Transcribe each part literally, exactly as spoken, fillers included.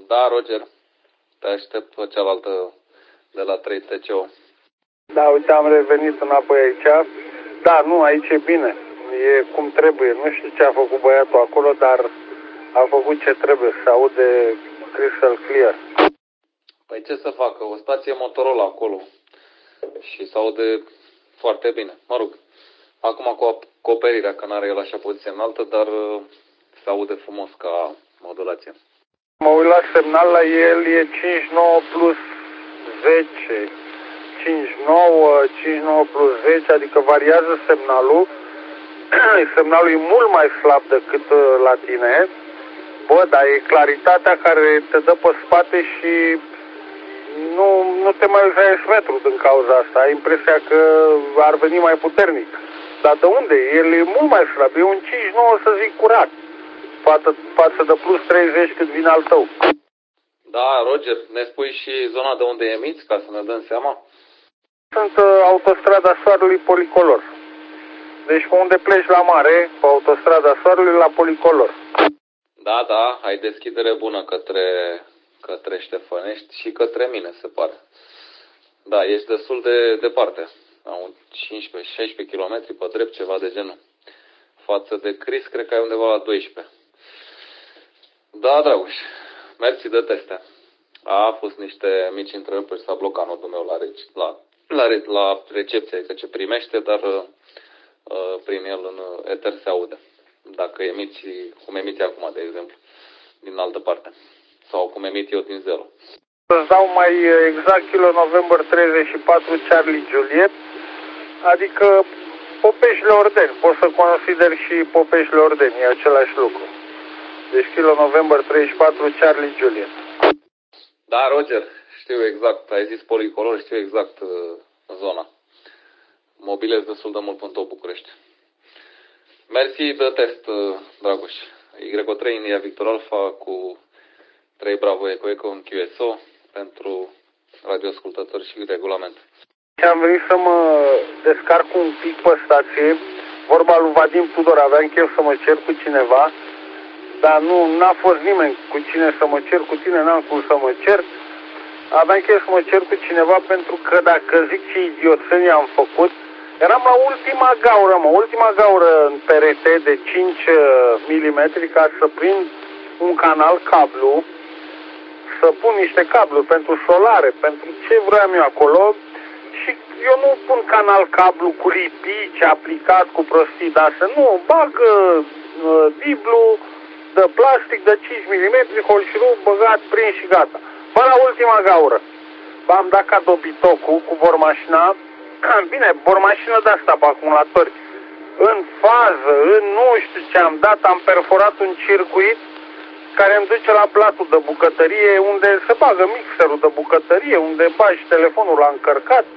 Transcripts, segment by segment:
Da, Roger. Te aștept pe cealaltă de la trei T C O. Da, uite, am revenit înapoi aici. Da, nu, aici e bine. E cum trebuie. Nu știu ce a făcut băiatul acolo, dar a făcut ce trebuie. Se aude crystal clear. Păi ce să facă? O stație Motorola acolo. Și se aude foarte bine. Mă rog, acum cu acoperirea, că n-are el așa poziție înaltă, dar se aude frumos ca modulație. Mă uit la semnal, la el e cinci nouă plus zece. cinci nouă, cinci nouă plus zece, adică variază semnalul. Semnalul e mult mai slab decât la tine. Bă, dar e claritatea care te dă pe spate și nu, nu te mai uiți metru din cauza asta. Ai impresia că ar veni mai puternic. Dar de unde? El e mult mai slab. E un cinci nouă, să zic, curat. Față, față de plus treizeci cât vine al tău. Da, Roger, ne spui și zona de unde emiți, ca să ne dăm seama? Sunt uh, autostrada Soarelui Policolor. Deci pe unde pleci la mare, pe autostrada Soarelui, la Policolor. Da, da, ai deschidere bună către, către Ștefănești și către mine, se pare. Da, ești destul de departe. Au cincisprezece șaisprezece kilometri pe drept, ceva de genul. Față de Cris, cred că ai undeva la doisprezece. Da, Dragoș, mersi de teste. A fost niște mici întreruperi, s-a blocat nodul meu la, la, la, la recepție, adică ce primește, dar uh, prin el în eter se aude. Dacă emiți, cum emiți acum, de exemplu, din altă parte. Sau cum emit eu din zero. Îți dau mai exact Kilo November treizeci și patru Charlie Juliet, adică Popeșile Ordeni. Poți să consideri și Popeșile Ordeni, e același lucru. Deci Kilo November treizeci și patru Charlie Juliet. Da, Roger, știu exact. Ai zis Policolor, știu exact uh, zona. Mobilez destul de mult pentru București. Mersi de test, uh, Dragoș. Y O trei India Victor Alpha cu trei Bravo Eco Eco în Q S O pentru radioascultători și regulament. Am venit să mă descarc un pic pe stație. Vorba lui Vadim Tudor, aveam chef să mă cer cu cineva, dar nu n-a fost nimeni cu cine să mă cer, cu tine n-am cum să mă cer. Aveam chef să mă cer cu cineva pentru că dacă zic ce idioțenie am făcut, eram la ultima gaură, mă, ultima gaură în perete de cinci milimetri ca să prind un canal cablu, să pun niște cabluri pentru solare, pentru ce vreau eu acolo. Și eu nu pun canal cablu cu lipici aplicat cu prostii de astea, nu, bag uh, diblu de plastic de cinci milimetri, holșiru, băgat, prins și gata. Până la ultima gaură. V-am dat ca dobitocul cu bormașina, bine, bormașină de asta pe acumulatori, în fază, în nu știu ce am dat, am perforat un circuit care îmi duce la platul de bucătărie, unde se bagă mixerul de bucătărie, unde bagi telefonul la încărcat,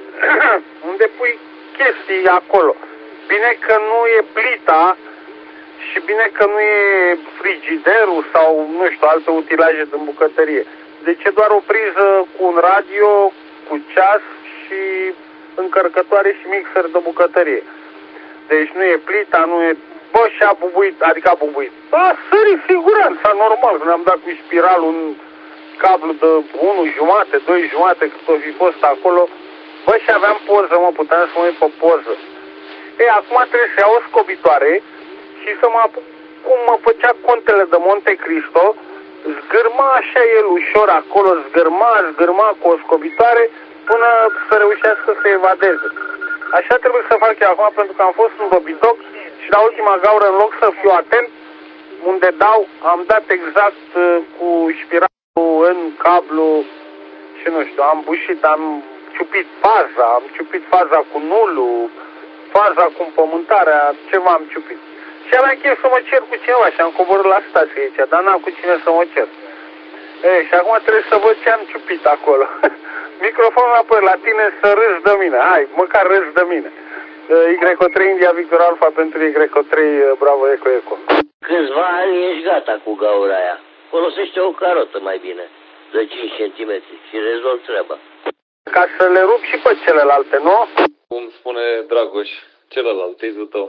unde pui chestii acolo. Bine că nu e plita și bine că nu e frigiderul sau, nu știu, alte utilaje din bucătărie. Deci e doar o priză cu un radio, cu ceas și încărcătoare și mixer de bucătărie. Deci nu e plita, nu e... Bă, și-a bubuit, adică a bubuit. A sărit siguranța, normal, când am dat cu spiralul un cablu de unu jumate, doi jumate, cât o fi fost acolo. Bă, și aveam poză, mă, puteam să mă uit pe poză. Ei, acum trebuie să iau o scobitoare și să mă apuc cum mă făcea Contele de Monte Cristo, zgârma așa el ușor acolo, zgârma, zgârma cu o scobitoare până să reușească să evadeze. Așa trebuie să fac eu acum, pentru că am fost un dobitoc și la ultima gaură, în loc să fiu atent unde dau, am dat exact uh, cu spiralul în cablu și nu știu, am bușit, am ciupit faza, am ciupit faza cu nulul, faza cu împământarea, ceva am ciupit. Și aveam chef să mă cer cu cineva și am coborât la stație aici, dar n-am cu cine să mă cer. Ei, și acum trebuie să văd ce am ciupit acolo. Microfonul apoi la tine să râzi de mine, hai, măcar râzi de mine. Y O trei India Victor Alpha pentru Y O trei Bravo Eco Eco. Câțiva ani ești gata cu gaura aia. Folosește o carotă mai bine, de cinci centimetri și rezolvi treaba. Ca să le rup și pe celelalte, nu? Cum spune Dragoș, celălalt, tezul tău.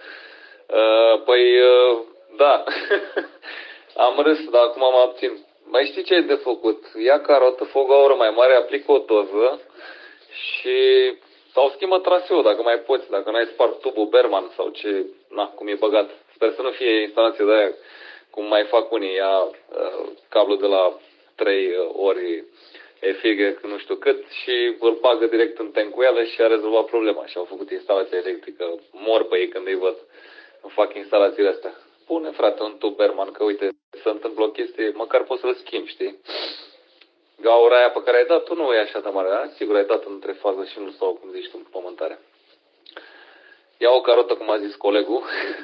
uh, păi, uh, da, am râs, dar acum mă abțin. mai știi ce e de făcut? Ia carotă, fă o gaură mai mare, aplică o doză și... Sau schimbă traseul, dacă mai poți, dacă n-ai spart tubul Berman sau ce, na, cum e băgat. Sper să nu fie instalație de aia, cum mai fac unii, ia uh, cablu de la trei ori E F G, nu știu cât, și îl bagă direct în tencuială și a rezolvat problema. Și au făcut instalația electrică. Mor pe ei când îi văd. Nu fac instalațiile astea. Pune, frate, un tub Berman, că uite, se întâmplă o chestie, măcar poți să-l schimbi, știi? Gaura aia pe care ai dat tu nu e așa de mare, da? Sigur ai dat între fază și nu, sau cum zici tu, pământare. Ia o carotă, cum a zis colegul,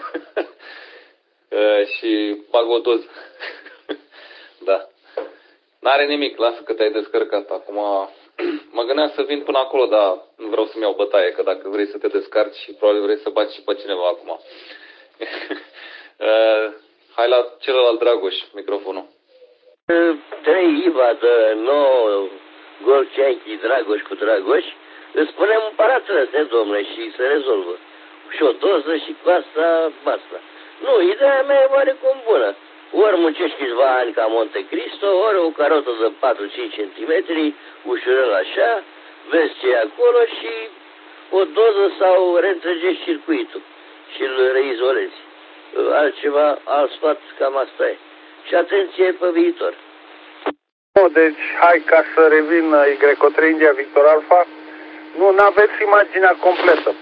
și bag o doză. Da. N-are nimic, lasă că te-ai descărcat. Acum mă gândeam să vin până acolo, dar nu vreau să-mi iau bătaie, că dacă vrei să te descarci și probabil vrei să bați și pe cineva acum. Hai la celălalt Dragoș, microfonul. Trei Iva de nouă Golf Yankee Dragoș cu Dragoș, îți punem un paratrăse, domnule, și se rezolvă. Și o doză și cu asta, basta. Nu, ideea mea e oarecum bună. Ori muncești câțiva ani ca Monte Cristo, ori o carotă de patru-cinci centimetri, ușurel așa, vezi ce e acolo și o doză sau reîntregești circuitul și îl reizolezi. Altceva, alt sfat, cam asta e. Și atenție pe viitor. Deci, hai ca să revin Y trei India Victor Alpha. Nu, n-aveți imaginea completă.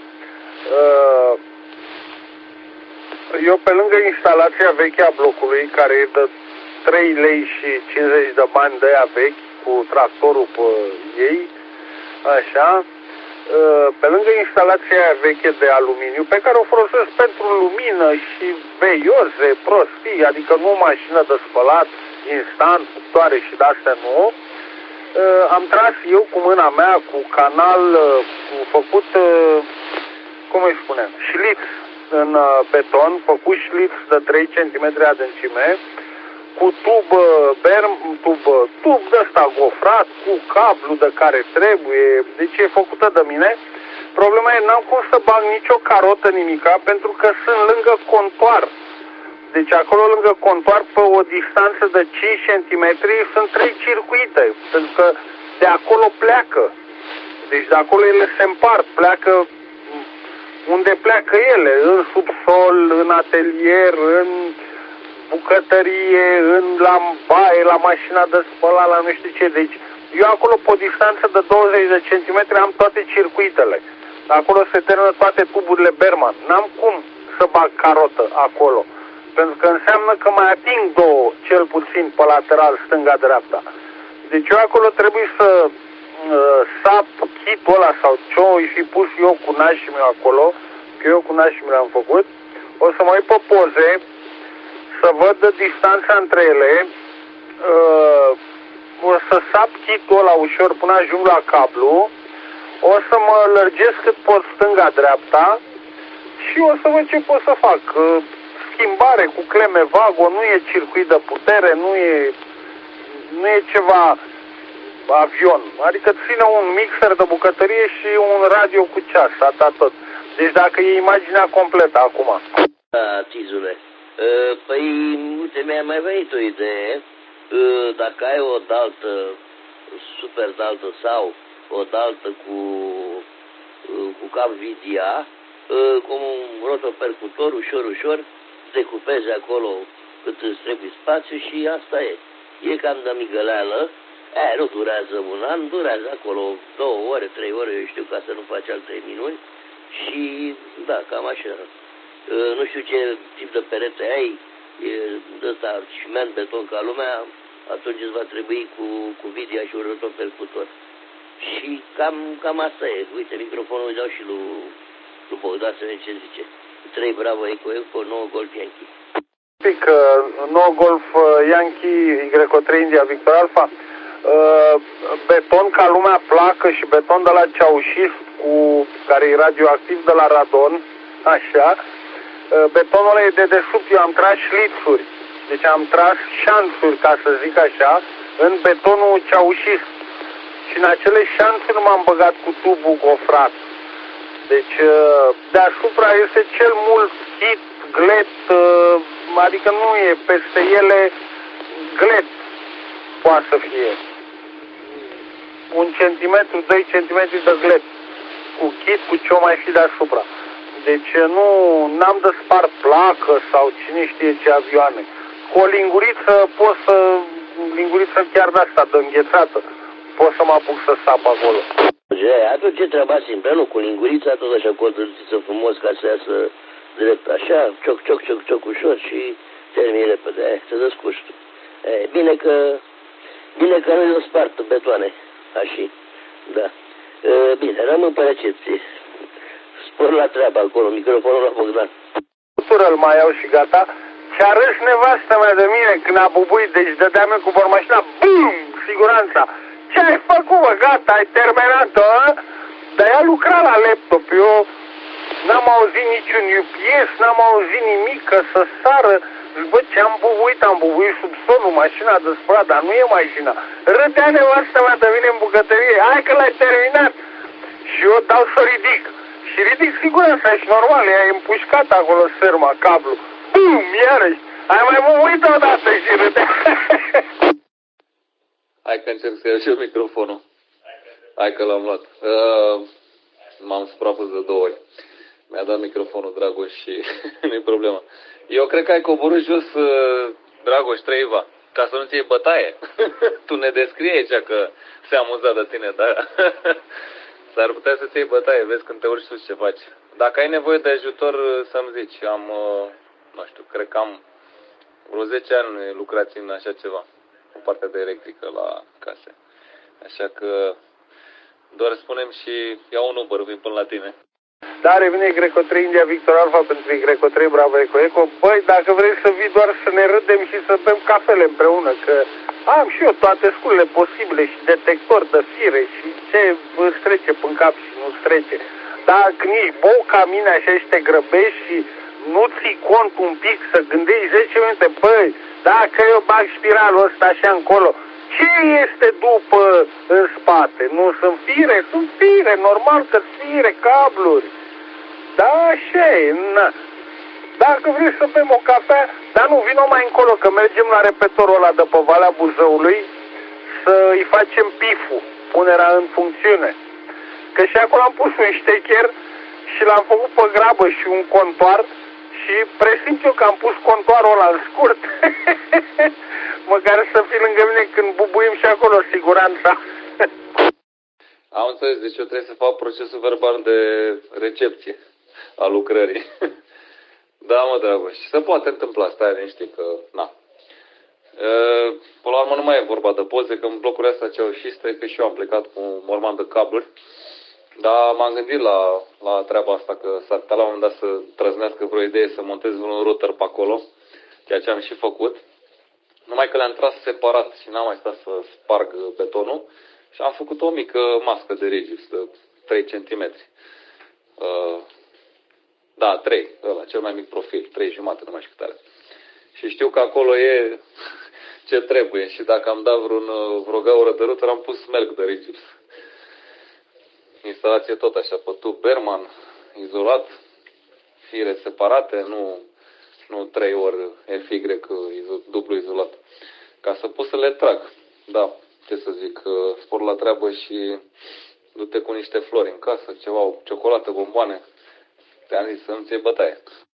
Eu, pe lângă instalația veche a blocului, care e de trei lei și cincizeci de bani de aia vechi, cu tractorul pe ei, așa, pe lângă instalația aia veche de aluminiu, pe care o folosesc pentru lumină și veioze, prostii, adică nu o mașină de spălat, instant, cuptoare și de-astea nu, am tras eu cu mâna mea, cu canal, cu făcut, cum îi spunem, șliț în beton, făcut șliț de trei centimetri adâncime, cu tub berm, tub, tub de ăsta gofrat, cu cablu de care trebuie, deci e făcută de mine. Problema e, n-am cum să bag nicio carotă, nimica, pentru că sunt lângă contoar. Deci acolo lângă contoar, pe o distanță de cinci centimetri, sunt trei circuite, pentru că de acolo pleacă. Deci de acolo ele se împart, pleacă unde pleacă ele, în subsol, în atelier, în bucătărie, în la baie, la mașina de spălat, la nu știu ce. Deci eu acolo, pe o distanță de douăzeci de centimetri, am toate circuitele. Acolo se termină toate tuburile Berman. N-am cum să bag carotă acolo, pentru că înseamnă că mai ating două, cel puțin pe lateral, stânga-dreapta. Deci eu acolo trebuie să uh, sap chitul ăla sau ce-o fi pus eu cu nașii meu acolo, că eu cu nașii meu am făcut. O să mă uit pe poze, să văd distanța între ele, uh, o să sap chitul ăla ușor până ajung la cablu, o să mă lărgesc cât pot stânga-dreapta și o să văd ce pot să fac. Uh, schimbare cu cleme Vago, nu e circuit de putere, nu e, nu e ceva avion. Adică ține un mixer de bucătărie și un radio cu ceas, atât tot. Deci dacă e imaginea completă acum. Da, Tizule. Păi, uite, mi-a mai venit o idee. Dacă ai o daltă, super daltă sau o daltă cu, cu cap V D A, cu un rotopercutor, ușor, ușor, decupezi acolo cât îți trebuie spațiu și asta e. E cam de migăleală, aia nu durează un an, durează acolo două ore, trei ore, eu știu, ca să nu faci alte minuni. Și, da, cam așa. Nu știu ce tip de perete ai, e de ăsta ciment, beton ca lumea, atunci îți va trebui cu, cu V D A și un rotopercutor. Și cam, cam asta e. Uite, microfonul îi dau și lui, lui Bogdan să vedem ce zice. trei Bravo Eco Eco, nouă Golf Yankee. Pic, nouă Golf Yankee, Y trei India Victor Alpha, beton ca lumea placă și beton de la ceaușist, cu care e radioactiv de la radon, așa. Betonul ăla e de desubt, eu am tras șlițuri, deci am tras șanțuri, ca să zic așa, în betonul ceaușist. Și în acele șanțuri m-am băgat cu tubul gofrat. Deci deasupra este cel mult chit, glet, adică nu e peste ele glet. urma să fie un centimetru, doi centimetri de glet, cu chit, cu ce o mai fi deasupra. Deci nu, n-am de spart placă sau cine știe ce avioane. Cu o linguriță pot să, linguriță chiar de asta, de înghețată, pot să mă apuc să sap acolo. Atunci e treaba simplă, nu? Cu lingurița tot așa cotățiță frumos ca să iasă drept așa, cioc, cioc, cioc, cioc ușor și termini repede, aia, să descurci tu. E, bine că, bine că nu-i o spartă betoane, așa, da. E, bine, rămân pe recepție. Spor la treabă acolo, microfonul la Bogdan. Îl mai iau și gata. Și-a râs nevastă mea de mine când a bubuit, deci dădeam eu cu bormașina, BUM! Siguranța. Ce ai făcut, mă? Gata, ai terminat-o, a? Dar ea lucra la laptop, eu n-am auzit niciun U P S, n-am auzit nimic, că să sară. Bă, ce-am bubuit, am bubuit sub sonul, mașina de spălat, dar nu e mașina. Râdea nevastă mea de mine în bucătărie, hai că l-ai terminat. Și eu dau să ridic. Și ridic siguranța și normal, ea e împușcat acolo sârma, cablu. Bum, iarăși, ai mai bubuit odată și râdea. Hai că încerc să iau și eu microfonul. Hai că l-am luat. Uh, m-am suprapus de două ori. Mi-a dat microfonul Dragoș și nu-i problemă. Eu cred că ai coborât jos, uh, Dragoș Trăiva, ca să nu-ți iei bătaie. Tu ne descrie aici că se amuzat de tine, dar s-ar putea să-ți iei bătaie. Vezi când te urci sus ce faci. Dacă ai nevoie de ajutor, să-mi zici. Am, uh, nu știu, cred că am vreo zece ani lucrați în așa ceva. În partea de electrică la case. Așa că doar spunem și iau un Uber, vin până la tine. Da, revine Greco trei India Victor Alpha pentru Greco trei Bravo Eco Eco. Băi, dacă vrei să vii doar să ne râdem și să bem cafele împreună, că am și eu toate sculele posibile și detector de fire și ce îți trece până cap și nu-ți trece. Dacă nici bou ca mine așa și te grăbești și nu ții cont un pic să gândești zece minute, băi, dacă eu bag spiralul ăsta așa încolo, ce este după în spate? Nu sunt fire? Sunt fire, normal că fire, cabluri. Da, așa e. Na. Dacă vrei să bem o cafea, dar nu, vino mai încolo, că mergem la repetorul ăla de pe Valea Buzăului să îi facem piful, punerea în funcțiune. Că și acolo am pus un ștecher și l-am făcut pe grabă și un contoar și presimt eu că am pus contoarul ăla în scurt. Măcar să fii lângă mine când bubuim și acolo, siguranța. Am înțeles, deci eu trebuie să fac procesul verbal de recepție a lucrării. Da, mă, Dragoș, se poate întâmpla, stai liniștit că, na. Până la urmă nu mai e vorba de poze, că în blocurile astea ceaușiste, că și eu am plecat cu un morman de cabluri. Dar m-am gândit la, la treaba asta, că s-ar putea la un moment dat să trăznească vreo idee să montez un router pe acolo, ceea ce am și făcut. Numai că le-am tras separat și n-am mai stat să sparg betonul și am făcut o mică mască de regips de trei centimetri. Uh, da, trei, ăla, cel mai mic profil, trei jumate, nu mai știu cât are. Și știu că acolo e ce trebuie și dacă am dat vreun, vreo gaură de router, am pus melc de regips. Instalație tot așa, pe tub Berman, izolat, fire separate, nu, nu trei ori F Y dublu izolat. Ca să pot să le trag. Da, ce să zic, spor la treabă și du-te cu niște flori în casă, ceva, o ciocolată, bomboane. Te-am zis să nu-ți iei bătaie.